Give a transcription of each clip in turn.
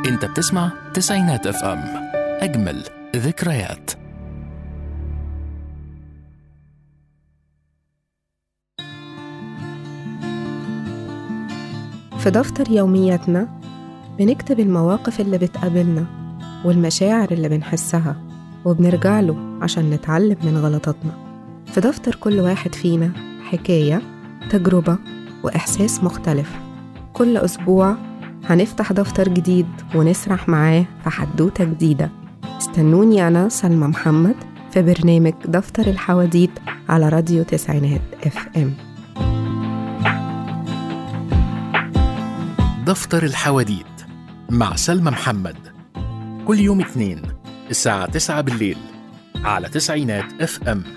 انت بتسمع تسعينات اف ام، اجمل ذكريات. في دفتر يومياتنا بنكتب المواقف اللي بتقابلنا والمشاعر اللي بنحسها، وبنرجع له عشان نتعلم من غلطاتنا. في دفتر كل واحد فينا حكاية، تجربة، وإحساس مختلف. كل أسبوع هنفتح دفتر جديد ونسرح معاه في حدوتة جديدة. استنوني أنا سلمى محمد في برنامج دفتر الحواديت على راديو تسعينات اف ام. دفتر الحواديت مع سلمى محمد، كل يوم اثنين الساعة 9 بالليل على تسعينات اف ام.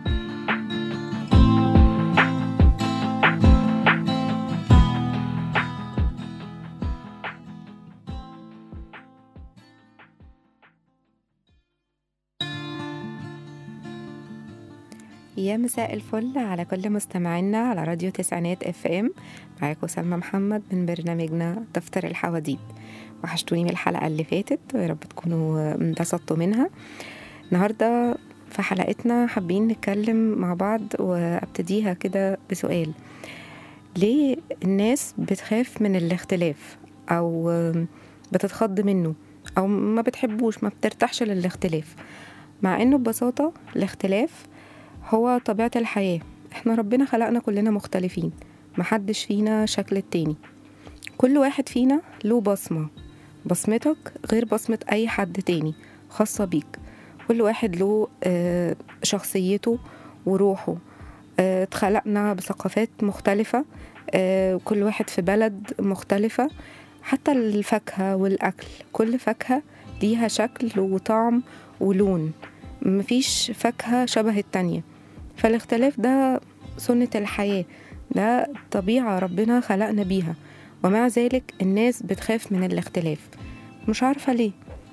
يا مساء الفل على كل مستمعينا على راديو تسعينات اف ام. معاكم سلمى محمد من برنامجنا دفتر الحواديت. وحشتوني من الحلقة اللي فاتت، ويا رب تكونوا انبسطتوا منها. النهاردة في حلقتنا حابين نتكلم مع بعض، وابتديها كده بسؤال: ليه الناس بتخاف من الاختلاف او بتتخض منه او ما بتحبوش، ما بترتاحش للاختلاف، مع انه ببساطة الاختلاف هو طبيعة الحياة؟ احنا ربنا خلقنا كلنا مختلفين، محدش فينا شكل التاني. كل واحد فينا له بصمة، بصمتك غير بصمة اي حد تاني، خاصة بيك. كل واحد له شخصيته وروحه. اتخلقنا بثقافات مختلفة، كل واحد في بلد مختلفة. حتى الفاكهة والأكل، كل فاكهة ليها شكل وطعم ولون، مفيش فاكهة شبه التانية. فالاختلاف ده سنة الحياة، ده طبيعة ربنا خلقنا بيها، ومع ذلك الناس بتخاف من الاختلاف. مش عارفة ليه.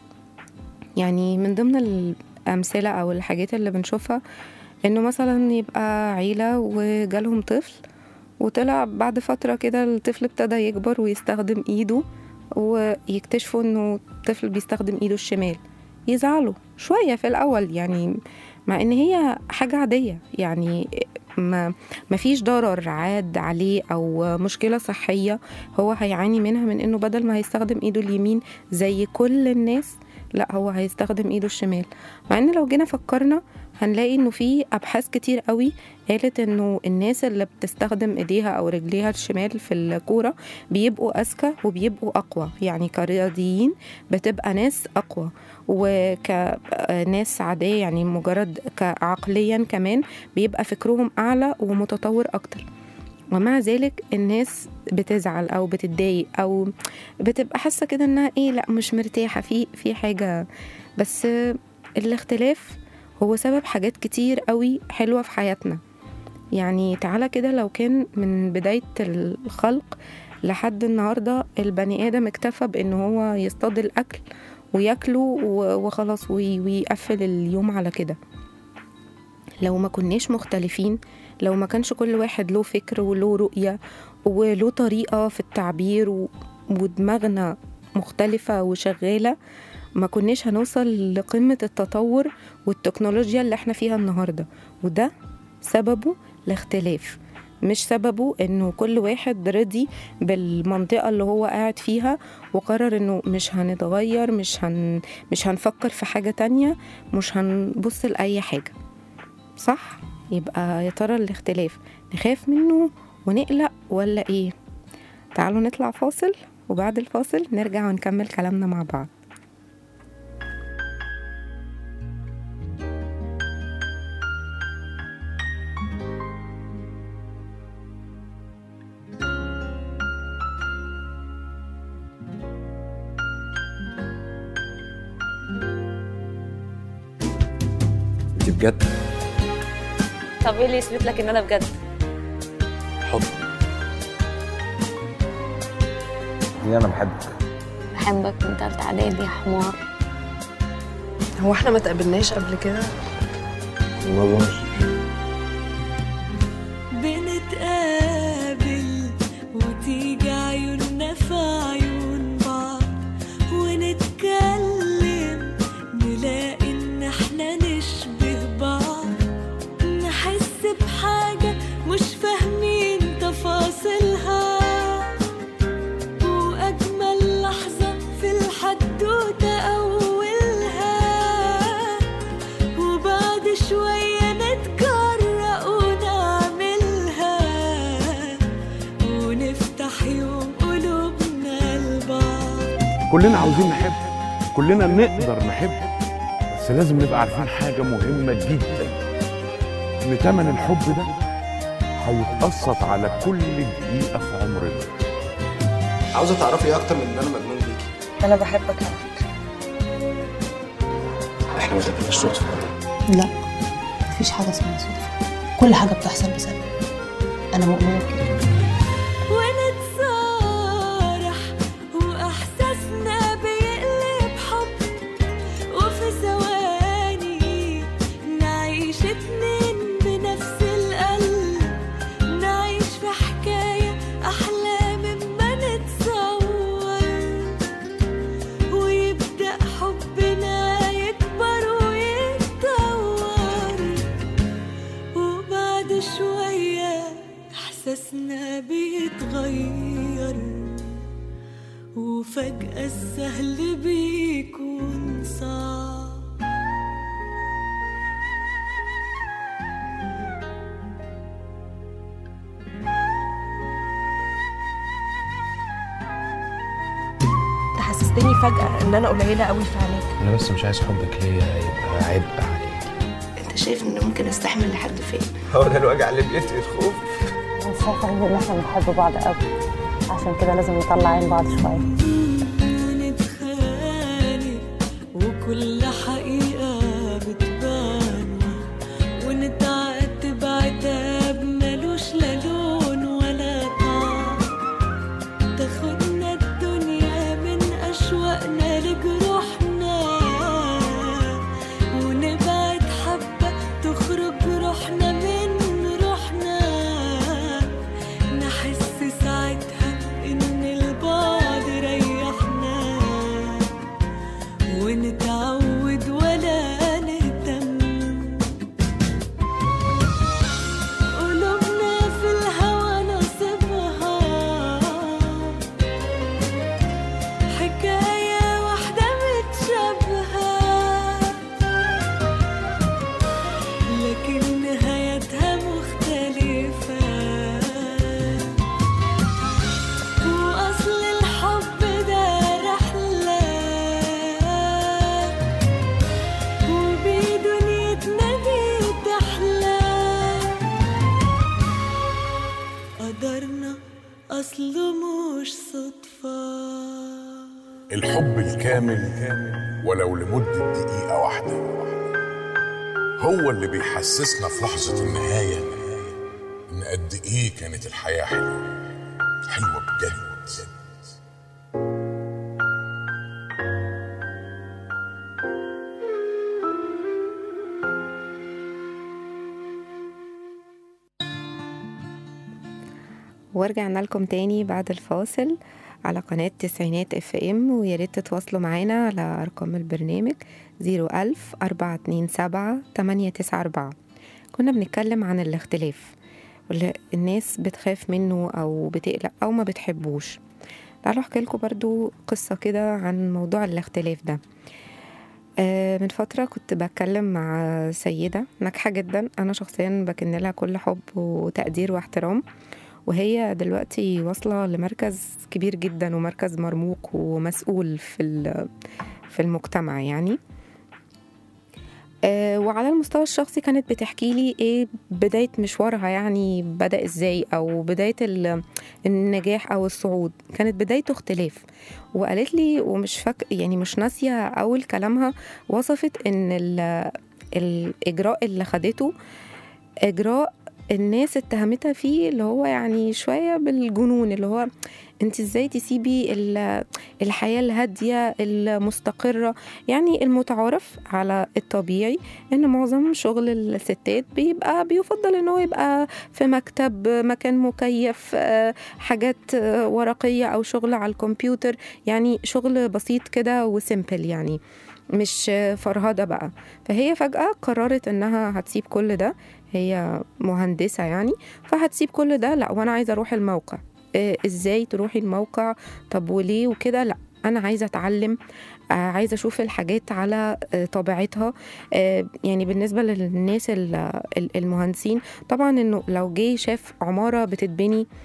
يعني من ضمن الأمثلة أو الحاجات اللي بنشوفها إنه مثلا يبقى عيلة وجالهم طفل، وطلع بعد فترة كده الطفل ابتدى يكبر ويستخدم إيده، ويكتشفوا إنه الطفل بيستخدم إيده الشمال. يزعلوا شوية في الأول، يعني مع إن هي حاجة عادية، يعني ما فيش ضرر عاد عليه أو مشكلة صحية هو هيعاني منها من إنه بدل ما هيستخدم إيده اليمين زي كل الناس، لا هو هيستخدم إيده الشمال. مع إن لو جينا فكرنا هنلاقي إنه في أبحاث كتير قوي قالت إنه الناس اللي بتستخدم إيديها أو رجليها الشمال في الكورة بيبقوا أذكى وبيبقوا أقوى. يعني كرياضيين بتبقى ناس أقوى، وكناس عادية يعني مجرد كعقليا كمان بيبقى فكرهم أعلى ومتطور أكتر. ومع ذلك الناس بتزعل أو بتتضايق أو بتبقى حاسة كده إنها إيه، لا مش مرتاحة في حاجة. بس الاختلاف هو سبب حاجات كتير قوي حلوة في حياتنا. يعني تعالى كده، لو كان من بداية الخلق لحد النهاردة البني آدم اكتفى بأنه هو يصطاد الأكل ويأكله وخلاص ويقفل اليوم على كده، لو ما كناش مختلفين، لو ما كانش كل واحد له فكر وله رؤية وله طريقة في التعبير ودماغنا مختلفة وشغالة، ما كناش هنوصل لقمة التطور والتكنولوجيا اللي احنا فيها النهاردة. وده سببه الاختلاف، مش سببه انه كل واحد رضي بالمنطقة اللي هو قاعد فيها وقرر انه مش هنتغير، مش هنفكر في حاجة تانية، مش هنبص لأي حاجة. صح؟ يبقى يا ترى الاختلاف نخاف منه ونقلق ولا ايه؟ تعالوا نطلع فاصل، وبعد الفاصل نرجع ونكمل كلامنا مع بعض. دي بجد؟ طب ايه اللي يثبت لك ان انا بجد؟ حب. دي انا بحبك من تالتة اعدادي يا حمار. هو احنا ما تقابلناش قبل كده؟ ما اظنش. بنتقابل وتيجي عيوننا في عيون بعض، كلنا عاوزين نحب، كلنا نقدر نحب، بس لازم نبقى عارفين حاجة مهمة جدا، إن تمن الحب ده هيتقسط على كل دقيقة في عمرنا. عاوزة تعرفي إيه أكتر من إن أنا مجنون بيكي؟ انا بحبك على فكره. إحنا ما تقابلناش صدفة. لا، مفيش حاجة اسمها صدفة، كل حاجة بتحصل بسبب. أنا مؤمنة كده. ونتصارح وإحساسنا بيقلب حب، وفي ثواني نعيش اتنين بنفس القلب، نعيش في حكاية أحلى مما نتصور، ويبدأ حبنا يكبر ويتطور، وبعد شوية إحساسنا بيتغير، وفجأة السهل بيكون صعب. تحسستني فجأة إن أنا قليلة قوي في عينيك. أنا بس مش عايز حبك ليا يبقى عبء عليك. أنت شايف إن ممكن أستحمل لحد فين؟ هو ده الوجع اللي بيقتل الخوف. انا شايفه ان احنا بنحب بعض قوي، عشان كده لازم نطلع عين بعض شويه. ونتخانق وكل حقيقة بتبان، ونتعاتب عتاب ملوش لا لون ولا طعم، تاخدنا الدنيا من أشواقنا لجروحنا، ونبعد حبة تخرج روحنا من روحنا، نحس ساعتها إن البعد ريحنا، ونتعود ولا نهتم، قلوبنا في الهوى نصيبها، حكاية واحدة متشابهة، لكن نهايتها مختلفة، وأصل الحب ده رحلة، وبدنيتنا دي تحلى، قدرنا أصله مش صدفة. الحب الكامل ولو لمدة دقيقة واحدة هو اللي بيحسسنا في لحظة النهاية إن قد إيه كانت الحياة حلوة، حلوة بجد. ورجعنا لكم تاني بعد الفاصل على قناة تسعينات FM، ويا ريت تتواصلوا معانا على أرقام البرنامج 01000-427-894. كنا بنتكلم عن الاختلاف واللي الناس بتخاف منه أو بتقلق أو ما بتحبوش. تعالوا أحكي لكم برضو قصة كده عن موضوع الاختلاف ده. من فترة كنت بتكلم مع سيدة ناجحة جدا، أنا شخصيا بكن لها كل حب وتقدير واحترام، وهي دلوقتي واصلة لمركز كبير جدا ومركز مرموق ومسؤول في المجتمع يعني. وعلى المستوى الشخصي كانت بتحكي لي ايه بداية مشوارها، يعني بدأ ازاي او بداية النجاح او الصعود. كانت بدايته اختلاف، وقالت لي ومش يعني مش ناسية اول كلامها، وصفت ان الاجراء اللي خدته اجراء الناس اتهمتها فيه اللي هو يعني شوية بالجنون، اللي هو انت ازاي تسيبي الحياة الهادية المستقرة، يعني المتعارف على الطبيعي ان معظم شغل الستات بيفضل انه يبقى في مكتب، مكان مكيف، حاجات ورقية او شغل على الكمبيوتر، يعني شغل بسيط كده وسيمبل، يعني مش فرهدة بقى. فهي فجأة قررت انها هتسيب كل ده، هي مهندسة يعني، فهتسيب كل ده. لا، وانا عايزة اروح الموقع. ازاي تروحي الموقع؟ طب وليه وكده؟ لا، انا عايزة اتعلم، عايزة اشوف الحاجات على طبيعتها. يعني بالنسبة للناس المهندسين طبعا، انه لو جه شاف عمارة بتتبني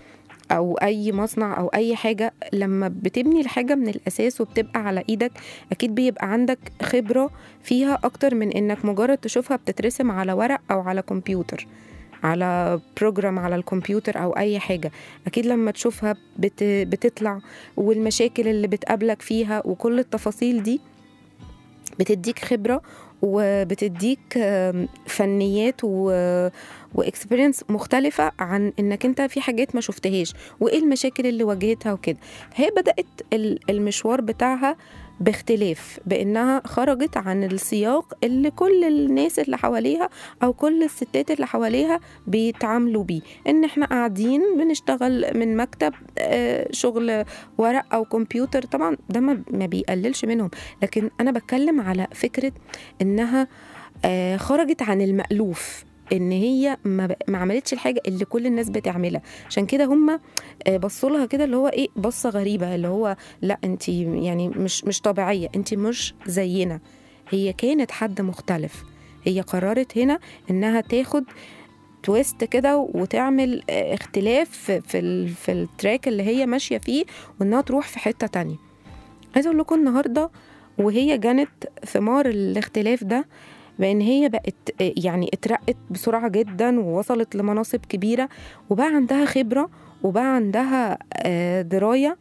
او اي مصنع او اي حاجه، لما بتبني الحاجه من الاساس وبتبقى على ايدك اكيد بيبقى عندك خبره فيها اكتر من انك مجرد تشوفها بتترسم على ورق او على كمبيوتر، على بروجرام على الكمبيوتر او اي حاجه. اكيد لما تشوفها بتطلع، والمشاكل اللي بتقابلك فيها وكل التفاصيل دي بتديك خبره وبتديك فنيات واكسبيرينس مختلفة عن انك انت في حاجات ما شفتهاش وايه المشاكل اللي واجهتها وكده. هي بدأت المشوار بتاعها باختلاف، بانها خرجت عن السياق اللي كل الناس اللي حواليها او كل الستات اللي حواليها بيتعاملوا بيه، ان احنا قاعدين بنشتغل من مكتب، شغل ورق او كمبيوتر. طبعا ده ما بيقللش منهم، لكن انا بتكلم على فكرة انها خرجت عن المألوف، ان هي ما عملتش الحاجه اللي كل الناس بتعملها. عشان كده هم بصوا لها كده اللي هو ايه، بصه غريبه، اللي هو لا انت يعني مش طبيعيه، انت مش زينا. هي كانت حد مختلف، هي قررت هنا انها تاخد تويست كده وتعمل اختلاف في التراك اللي هي ماشيه فيه، وانها تروح في حته تانية. عايزه اقول لكم النهارده وهي جنت ثمار الاختلاف ده، بأن هي بقت يعني اترقت بسرعة جدا ووصلت لمناصب كبيرة، وبقى عندها خبرة وبقى عندها دراية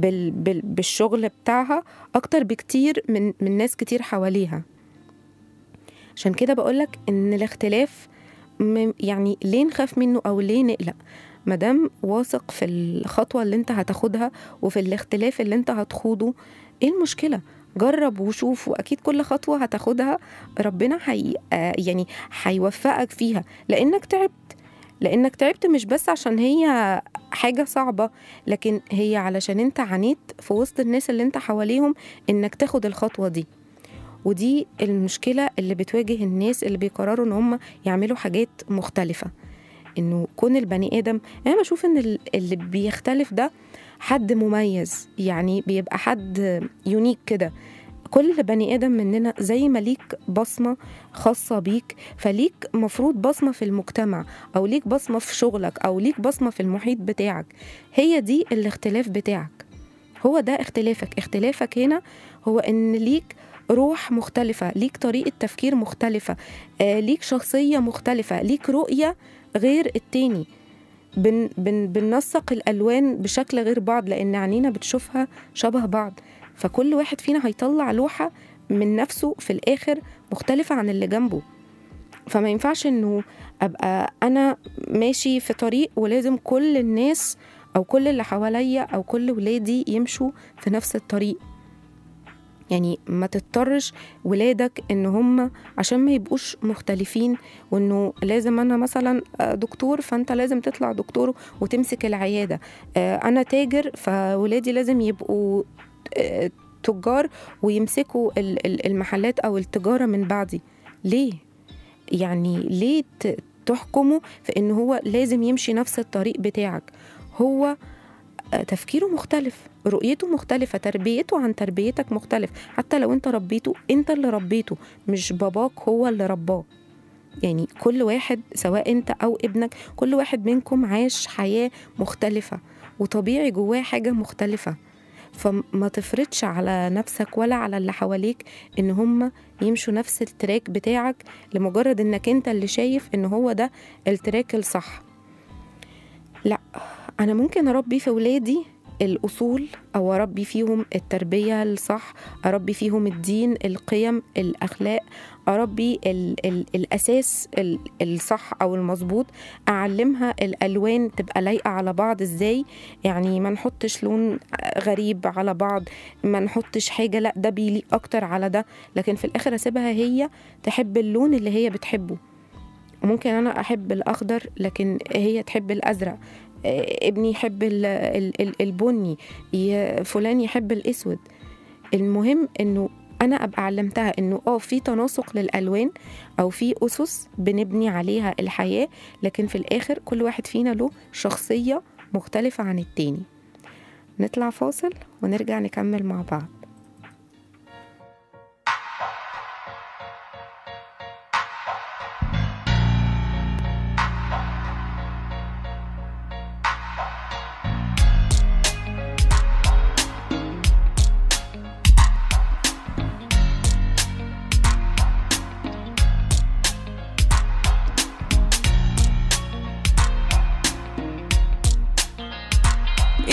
بالشغل بتاعها أكتر بكتير من ناس كتير حواليها. عشان كده بقولك إن الاختلاف يعني ليه نخاف منه أو ليه نقلق؟ مدام واثق في الخطوة اللي انت هتاخدها وفي الاختلاف اللي انت هتخوضه، ايه المشكلة؟ جرب وشوف، واكيد كل خطوه هتاخدها ربنا يعني هيوفقك فيها، لانك تعبت مش بس عشان هي حاجه صعبه، لكن هي علشان انت عانيت في وسط الناس اللي انت حواليهم انك تاخد الخطوه دي. ودي المشكله اللي بتواجه الناس اللي بيقرروا ان هم يعملوا حاجات مختلفه، انه كون البني ادم، انا بشوف ان اللي بيختلف ده حد مميز، يعني بيبقى حد يونيك كده. كل بني آدم مننا زي ما ليك بصمة خاصة بيك، فليك مفروض بصمة في المجتمع، أو ليك بصمة في شغلك، أو ليك بصمة في المحيط بتاعك. هي دي الاختلاف بتاعك، هو ده اختلافك. اختلافك هنا هو إن ليك روح مختلفة، ليك طريقة تفكير مختلفة، ليك شخصية مختلفة، ليك رؤية غير التاني. بننسق الألوان بشكل غير بعض لأن عينينا بتشوفها شبه بعض، فكل واحد فينا هيطلع لوحة من نفسه في الآخر مختلفة عن اللي جنبه. فما ينفعش إنه أبقى أنا ماشي في طريق ولازم كل الناس أو كل اللي حواليا أو كل ولادي يمشوا في نفس الطريق. يعني ما تضطرش ولادك ان هم عشان ما يبقوش مختلفين، وانه لازم انا مثلا دكتور فانت لازم تطلع دكتور وتمسك العيادة، انا تاجر فولادي لازم يبقوا تجار ويمسكوا المحلات او التجارة من بعدي. ليه؟ يعني ليه تحكموا في ان هو لازم يمشي نفس الطريق بتاعك؟ هو تفكيره مختلف، رؤيته مختلفة، تربيته عن تربيتك مختلف. حتى لو انت ربيته، انت اللي ربيته مش باباك هو اللي رباه. يعني كل واحد سواء انت او ابنك، كل واحد منكم عاش حياة مختلفة وطبيعي جواه حاجة مختلفة. فما تفرضش على نفسك ولا على اللي حواليك ان هم يمشوا نفس التراك بتاعك لمجرد انك انت اللي شايف ان هو ده التراك الصح. لا، أنا ممكن أربي في ولادي الأصول، أو أربي فيهم التربية الصح، أربي فيهم الدين، القيم، الأخلاق، أربي الأساس الصح أو المظبوط، أعلمها الألوان تبقى لايقة على بعض إزاي، يعني ما نحطش لون غريب على بعض، ما نحطش حاجة لا ده بيليق أكتر على ده، لكن في الآخر أسيبها هي تحب اللون اللي هي بتحبه. ممكن أنا أحب الأخضر لكن هي تحب الأزرق، ابني يحب البني، فلان يحب الأسود. المهم إنه أنا أبقى علمتها إنه في تناسق للألوان أو في أسس بنبني عليها الحياة، لكن في الآخر كل واحد فينا له شخصية مختلفة عن التاني. نطلع فاصل ونرجع نكمل مع بعض.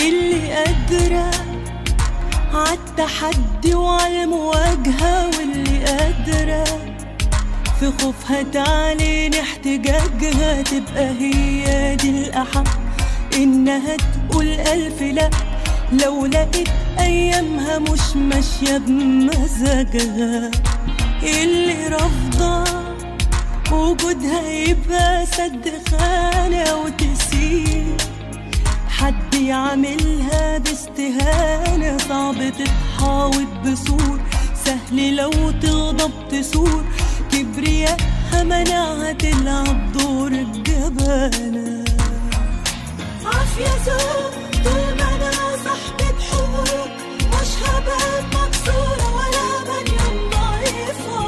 اللي قادرة عالتحدي وعالمواجهة، واللي قادرة في خوفها تعلن احتجاجها، تبقى هي دي الأحق إنها تقول ألف لأ لو لقيت أيامها مش ماشية بمزاجها. اللي رافضة وجودها يبقى سد خانة وتسيب حد يعملها باستهانة، صعب تتحاوط بسور، سهل لو تغضب تسور، كبرياءها منعها تلعب دور الجبانة. عافية زوج طول ما أنا صاحبة حقوق، مش هبقى مكسورة ولا بنيان ضعيفة.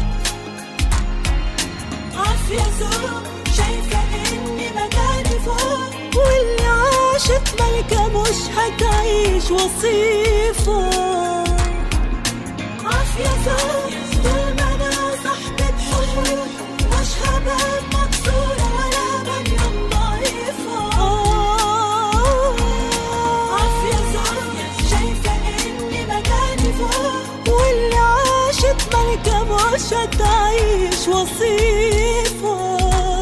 عافية زوج شايفة إني مكاني فوق، واللي عاشت ملكة مش هتعيش وصيفة. عافية زوج طول ما أنا صاحبة حقوق، مش هبقى مكسورة ولا بنيان ضعيفة. عافية زوج شايفة إني مكاني فوق، واللي عاشت ملكة مش هتعيش وصيفة.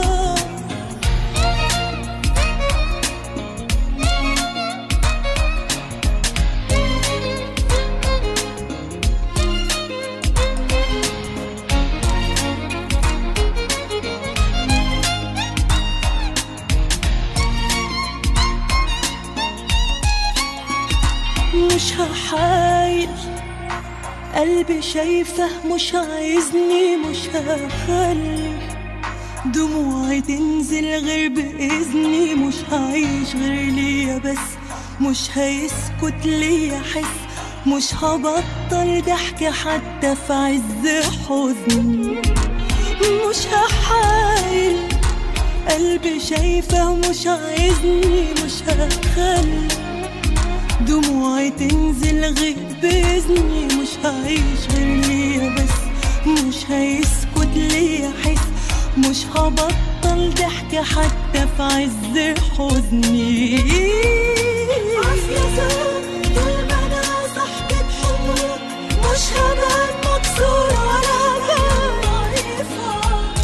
مش هحايل قلبي شايفه مش عايزني، مش هخلي دموعي تنزل غير بإذني، مش هعيش غير ليا بس، مش هيسكت ليا حس، مش هبطل ضحك حتى في عز حزني. مش هحايل قلبي شايفه مش عايزني، مش هخلي دموعي تنزل غير بإذني، مش هعيش غير ليا بس، مش هيسكت ليا حس، مش هبطل ضحك حتى في عز حزني. عافية زوج طول ما أنا صاحبة حقوق، مش هبقى مكسورة ولا ضعيفة.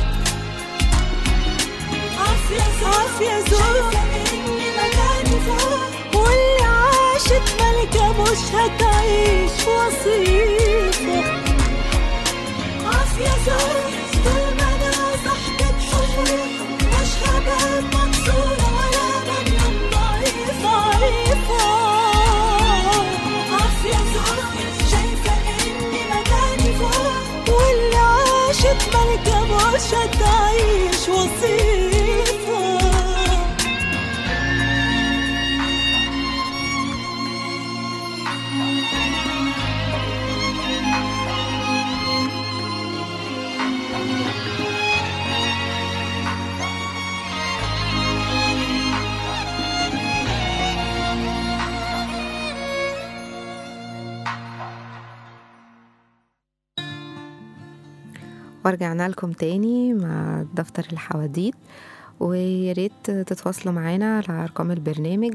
عافية زوج إني مكاني فوق، واللي عاشت ملكة مش هتعيش وصيفة. عافية زوج طول ما أنا صاحبة حقوق، مش هبقى مكسورة ولا بنيان ضعيفة. عافية زوج شايفة إني مكاني فوق، واللي عاشت ملكة مش هتعيش وصيفة. ورجعنا لكم تاني مع دفتر الحواديت، وياريت تتواصلوا معانا على أرقام البرنامج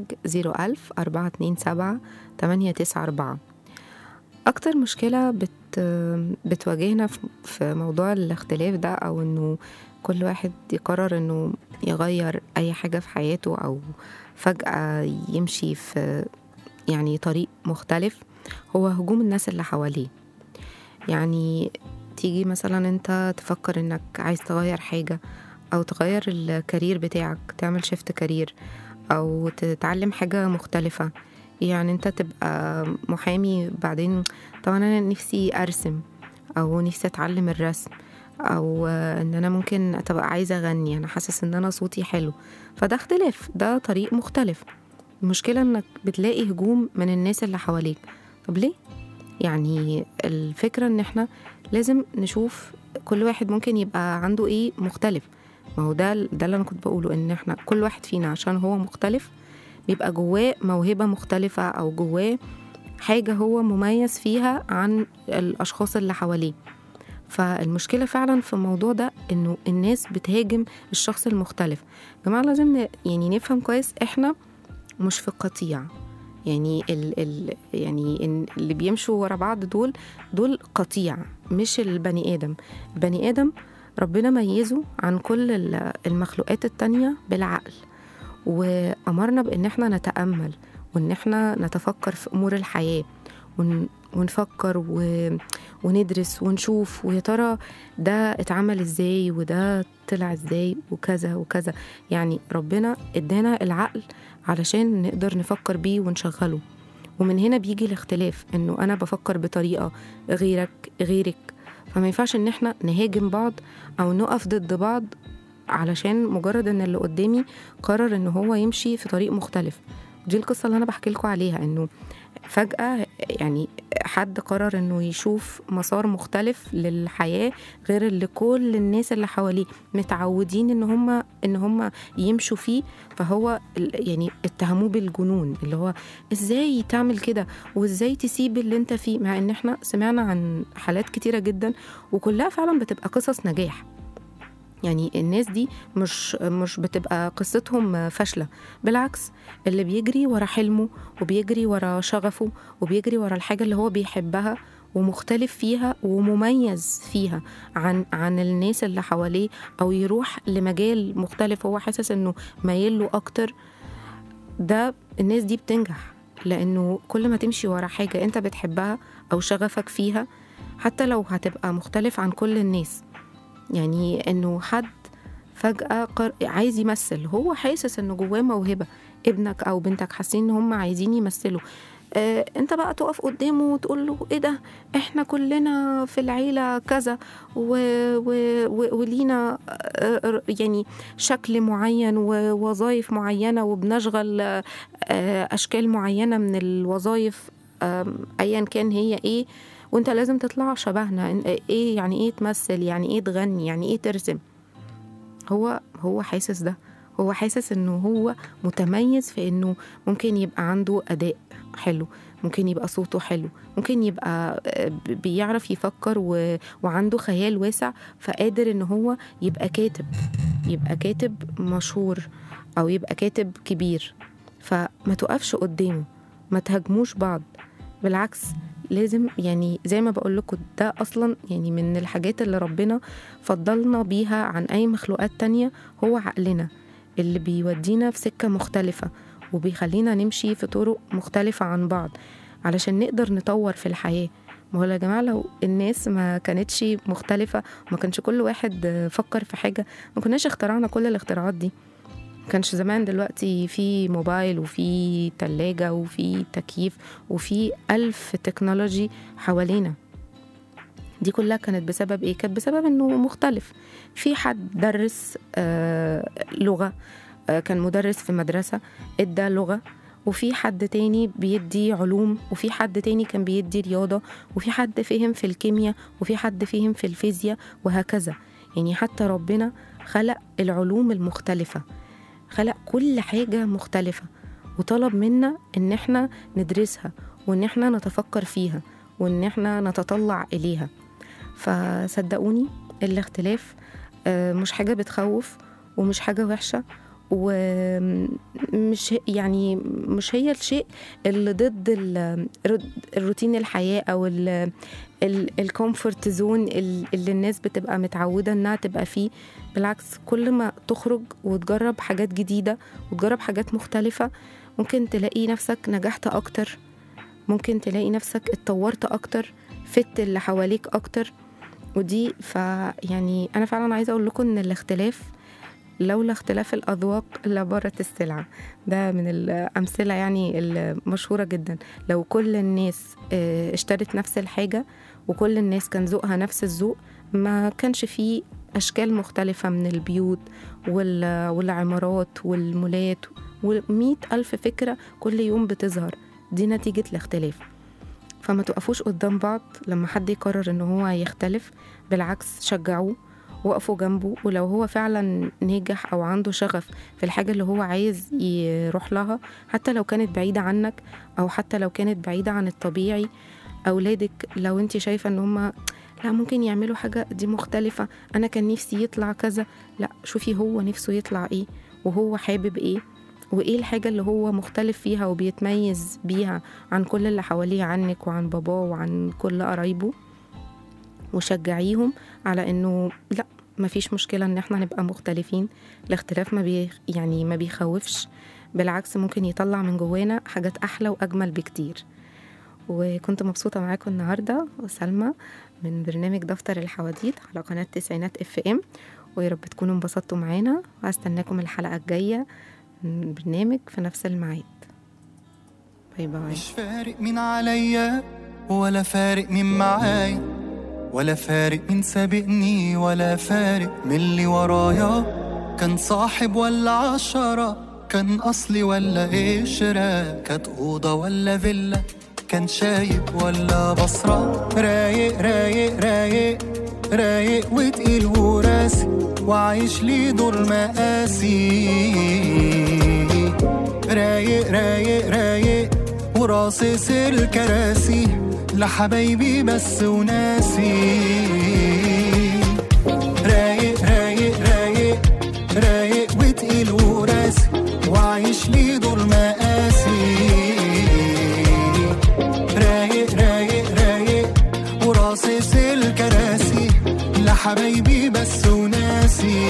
01000-427-894. أكتر مشكلة بتواجهنا في موضوع الاختلاف ده، أو إنه كل واحد يقرر إنه يغير أي حاجة في حياته، أو فجأة يمشي في يعني طريق مختلف، هو هجوم الناس اللي حواليه. يعني تيجي مثلا انت تفكر انك عايز تغير حاجة، او تغير الكارير بتاعك، تعمل شيفت كارير، او تتعلم حاجة مختلفة. يعني انت تبقى محامي، بعدين طبعا انا نفسي ارسم، او نفسي اتعلم الرسم، او ان انا ممكن تبقى عايزة اغني، انا حاسس ان انا صوتي حلو، فده اختلاف، ده طريق مختلف. المشكلة انك بتلاقي هجوم من الناس اللي حواليك. طب ليه؟ يعني الفكرة ان احنا لازم نشوف كل واحد ممكن يبقى عنده ايه مختلف. ما هو ده اللي انا كنت بقوله، ان احنا كل واحد فينا عشان هو مختلف بيبقى جواه موهبة مختلفة، او جواه حاجة هو مميز فيها عن الاشخاص اللي حواليه. فالمشكلة فعلا في الموضوع ده انه الناس بتهاجم الشخص المختلف. جماعة لازم يعني نفهم كويس، احنا مش في قطيع، يعني اللي بيمشوا ورا بعض دول قطيع، مش البني آدم ربنا ميزه عن كل المخلوقات التانية بالعقل، وأمرنا بإن احنا نتأمل وإن احنا نتفكر في أمور الحياة ونفكر وندرس ونشوف ويا ترى ده اتعمل ازاي وده طلع ازاي وكذا وكذا. يعني ربنا ادانا العقل علشان نقدر نفكر بيه ونشغله، ومن هنا بيجي الاختلاف، انه انا بفكر بطريقة غيرك، فما ينفعش ان احنا نهاجم بعض او نقف ضد بعض علشان مجرد ان اللي قدامي قرر ان هو يمشي في طريق مختلف. دي القصة اللي انا بحكي لكم عليها، انه فجأة يعني حد قرر انه يشوف مسار مختلف للحياة غير اللي كل الناس اللي حواليه متعودين ان هم يمشوا فيه، فهو يعني اتهموه بالجنون، اللي هو ازاي تعمل كده وازاي تسيب اللي انت فيه، مع ان احنا سمعنا عن حالات كتيرة جدا وكلها فعلا بتبقى قصص نجاح. يعني الناس دي مش بتبقى قصتهم فاشلة، بالعكس اللي بيجري ورا حلمه وبيجري ورا شغفه وبيجري ورا الحاجة اللي هو بيحبها ومختلف فيها ومميز فيها عن الناس اللي حواليه، أو يروح لمجال مختلف هو حاسس إنه مايله أكتر، ده الناس دي بتنجح. لأنه كل ما تمشي ورا حاجة أنت بتحبها أو شغفك فيها، حتى لو هتبقى مختلف عن كل الناس، يعني انه حد فجأة عايز يمثل، هو حاسس انه جواه موهبة، ابنك او بنتك حاسين ان هم عايزين يمثلوا، انت بقى تقف قدامه وتقول له ايه ده، احنا كلنا في العيلة كذا ولينا يعني شكل معين ووظائف معينة وبنشغل اشكال معينة من الوظائف ايا كان هي ايه، وانت لازم تطلع شبهنا. ايه يعني ايه تمثل، يعني ايه تغني، يعني ايه ترسم. هو حاسس ده، هو حاسس انه هو متميز في انه ممكن يبقى عنده اداء حلو، ممكن يبقى صوته حلو، ممكن يبقى بيعرف يفكر وعنده خيال واسع، فقادر ان هو يبقى كاتب مشهور او يبقى كاتب كبير. فما تقفش قدامه، ما تهاجموش بعض، بالعكس لازم، يعني زي ما بقول لكم ده أصلا يعني من الحاجات اللي ربنا فضلنا بيها عن أي مخلوقات تانية، هو عقلنا اللي بيودينا في سكة مختلفة وبيخلينا نمشي في طرق مختلفة عن بعض علشان نقدر نطور في الحياة. ما هو يا جماعة لو الناس ما كانتش مختلفة، ما كانش كل واحد فكر في حاجة، ما كناش اخترعنا كل الاختراعات دي. كانش زمان دلوقتي في موبايل وفي تلاجة وفي تكييف وفي 1000 تكنولوجي حوالينا. دي كلها كانت بسبب ايه؟ كانت بسبب انه مختلف. في حد درس لغة، كان مدرس في مدرسة ادى لغة، وفي حد تاني بيدي علوم، وفي حد تاني كان بيدي رياضة، وفي حد فهم في الكيمياء، وفي حد فهم في الفيزياء، وهكذا. يعني حتى ربنا خلق العلوم المختلفة، خلق كل حاجة مختلفة، وطلب منا ان احنا ندرسها وان احنا نتفكر فيها وان احنا نتطلع اليها. فصدقوني الاختلاف مش حاجة بتخوف ومش حاجة وحشة، ومش يعني مش هي الشيء اللي ضد الروتين الحياة او الكومفورت زون اللي الناس بتبقى متعودة انها تبقى فيه. بالعكس، كل ما تخرج وتجرب حاجات جديدة وتجرب حاجات مختلفة، ممكن تلاقي نفسك نجحت اكتر، ممكن تلاقي نفسك اتطورت اكتر، فت اللي حواليك اكتر. ودي يعني انا فعلا عايزة اقول لكم ان الاختلاف لولا اختلاف الأذواق لبارت السلعة. ده من الأمثلة يعني المشهورة جدا. لو كل الناس اشترت نفس الحاجة وكل الناس كان ذوقها نفس الذوق، ما كانش فيه أشكال مختلفة من البيوت والعمارات والمولات و100,000 فكرة كل يوم بتظهر. دي نتيجة الاختلاف. فما تقفوش قدام بعض لما حد يقرر إنه هو يختلف، بالعكس شجعوه، وقفوا جنبه. ولو هو فعلا ناجح أو عنده شغف في الحاجة اللي هو عايز يروح لها، حتى لو كانت بعيدة عنك أو حتى لو كانت بعيدة عن الطبيعي، أولادك لو انت شايفة ان هم لا ممكن يعملوا حاجة دي مختلفة، أنا كان نفسي يطلع كذا، لا شوفي هو نفسه يطلع ايه وهو حابب ايه، وإيه الحاجة اللي هو مختلف فيها وبيتميز بيها عن كل اللي حواليه، عنك وعن باباه وعن كل قرايبه، وشجعيهم على إنه لأ، مفيش مشكلة إن احنا نبقى مختلفين. الاختلاف ما بيخوفش، بالعكس ممكن يطلع من جوانا حاجات أحلى وأجمل بكتير. وكنت مبسوطة معاكم النهاردة وسلمى من برنامج دفتر الحواديت على قناة تسعينات FM، ويا رب تكونوا انبسطتوا معانا، وهستناكم الحلقة الجاية من البرنامج في نفس الميعاد. باي باي. مش فارق مين عليا ولا فارق مين معايا، ولا فارق مين سابقني ولا فارق من اللي ورايا، كان صاحب ولا 10، كان أصلي ولا قشرة، كانت أوضة ولا فيلا، كان شايب ولا بصرة. رايق رايق رايق رايق وتقيل وراسي، وعايش لي دور مقاسي. رايق رايق رايق وراصص الكراسي، لحبايبي بس وناسي. رايق رايق رايق رايق وتقيل وراسي، وعايش لي دور مقاسي. رايق رايق رايق وراصص الكراسي، لحبايبي بس وناسي.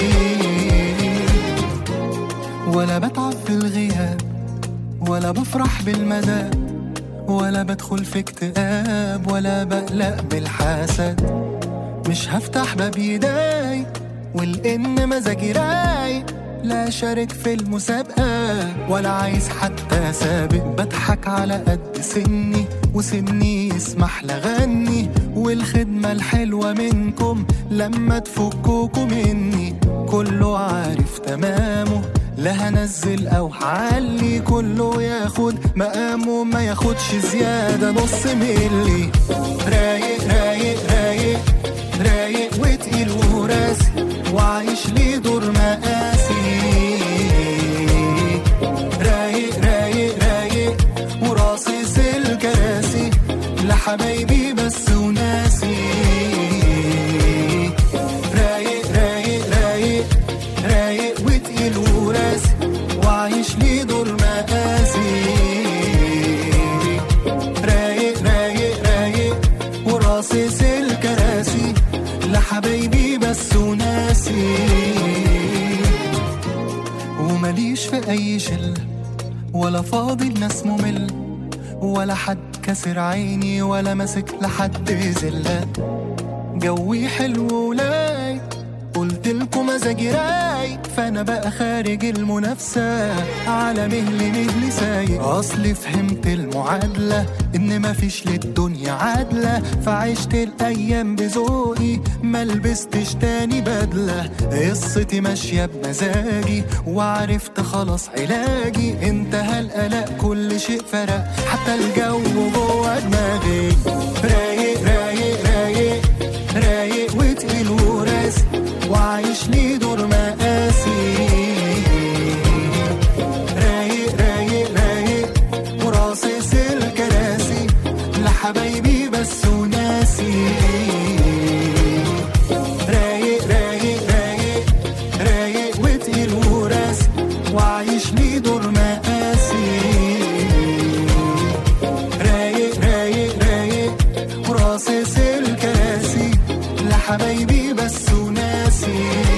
ولا بتعب في الغياب ولا بفرح بالمدى، ولا بدخل في اكتئاب ولا بقلق بالحسد. مش هفتح باب يداي والإن مزاجي رايق، لا شارك في المسابقة ولا عايز حتى سابق. بضحك على قد سني وسني يسمح لغني، والخدمة الحلوة منكم لما تفكوكوا مني. كله عارف تمامه، لا هنزل او هعلي، كله ياخد مقامه ما ياخدش زيادة نص ملي. رايق رايق رايق رايق وتقيل وراسي، وعايش لي دور مقاسي. رايق رايق رايق وراصص الكراسي، لحبايبي بس وناسي. رايق رايق رايق رايق وتقيل وراسي، وعايش لي دور مقاسي. رايق رايق رايق وراصص الكراسي، لحبايبي بس وناسي. ومليش في أي شلة ولا فاضي الناس ممل، ولا حد كسر عيني ولا مسك لحد زلة. جوي حلو ولاي، قلتلكوا مزاجي رايق، فانا بقى خارج المنافسة على مهلي سايق. اصلي فهمت المعادلة ان مفيش للدنيا عادلة، فعشت الايام بذوقي ما لبستش تاني بدلة. قصتي ماشية بمزاجي وعرفت خلاص علاجي، انتهى القلق كل شيء فرق، حتى الجو جوه دماغي. رايق رايق رايق رايق وتقيل وراسي، وعايش لي دور مقاسي. رايق رايق رايق وراصص الكراسي، لحبايبي بس وناسي. رايق رايق رايق رايق وتقيل وراسي، وعايش لي دور مقاسي. رايق رايق رايق وراصص الكراسي، لحبايبي بس وناسي.